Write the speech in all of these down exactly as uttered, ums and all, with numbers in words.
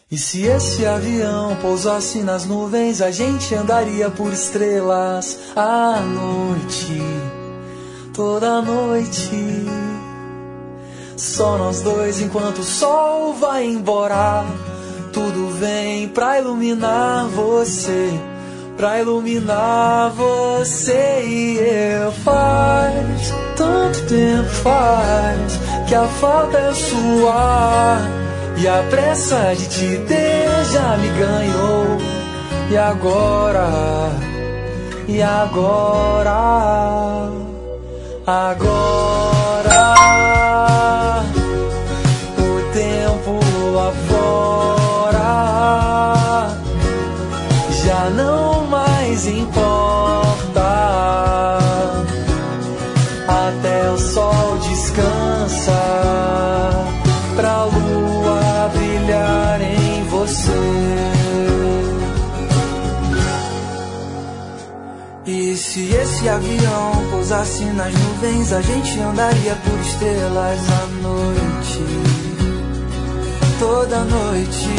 E se esse avião pousasse nas nuvens, a gente andaria por estrelas à noite, toda noite. Só nós dois enquanto o sol vai embora. Tudo vem pra iluminar você, pra iluminar você e eu. Faz tanto tempo faz que a falta é sua, e a pressa de te ter já me ganhou. E agora, e agora, agora o tempo lá fora já não mais importa. Até o sol descansa pra lua brilhar em você. E se esse avião pousasse nas nuvens, a gente andaria por estrelas à noite, toda noite.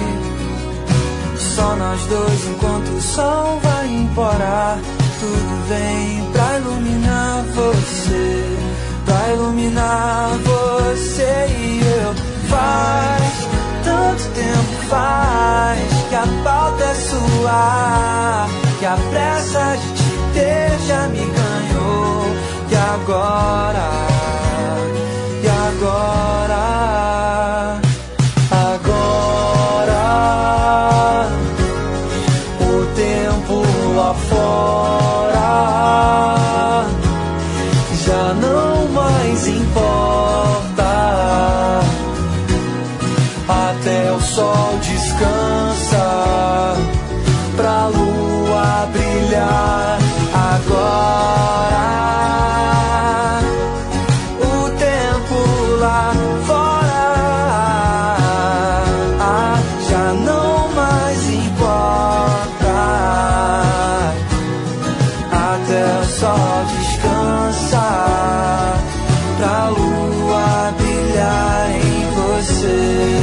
Só nós dois enquanto o sol vai embora. Tudo vem pra iluminar você, pra iluminar você e eu. Faz tanto tempo faz que a falta é sua, que a pressa de te ter já me ganhou. E agora, e agora, agora o tempo lá fora já não mais importa. Até o sol descansa pra lua brilhar. Agora o tempo lá fora já não mais importa. Até o sol descansa pra lua brilhar em você.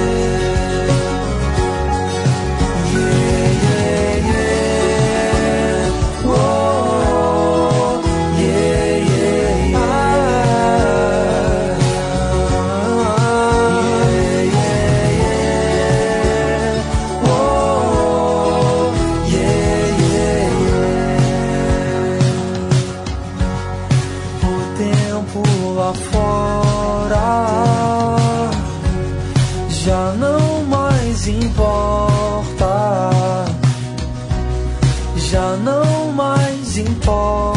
Já não mais importa, já não mais importa.